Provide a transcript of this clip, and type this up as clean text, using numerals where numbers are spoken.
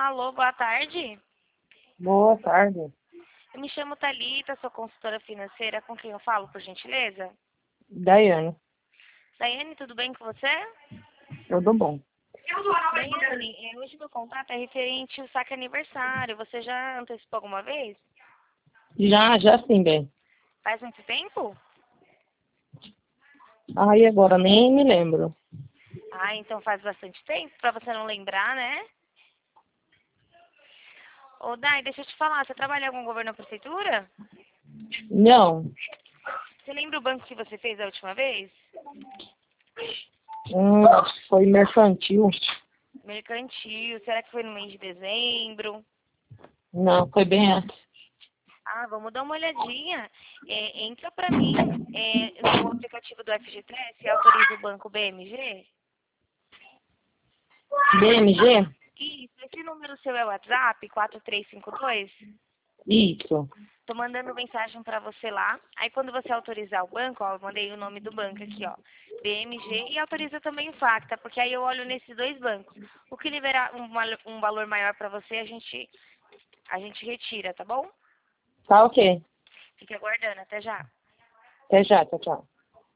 Alô, boa tarde. Boa tarde. Eu me chamo Thalita, sou consultora financeira. Com quem eu falo, por gentileza? Daiane, Daiane, tudo bem com você? tudo bom? Daiane, hoje meu contato é referente ao saque aniversário. Você já antecipou alguma vez? Já sim, bem. Faz muito tempo? Aí agora nem me lembro. Ah, então faz bastante tempo, pra você não lembrar, né? Ô, Dai, deixa eu te falar, você trabalha com governo ou prefeitura? Não, Você lembra o banco que você fez a última vez? acho que foi mercantil. Mercantil, será que foi no mês de dezembro? Não, foi bem antes. Ah, vamos dar uma olhadinha. Entra pra mim no aplicativo do FGTS e autoriza o banco BMG. BMG? Isso, esse número seu é o WhatsApp, 4352. Isso. Tô mandando mensagem pra você lá. Aí quando você autorizar o banco, ó, eu mandei o nome do banco aqui, ó. BMG e autoriza também o Facta, porque aí eu olho nesses dois bancos. O que liberar um valor maior pra você, a gente retira, tá bom? Tá ok. Fique aguardando, até já. Até já, tchau, tchau.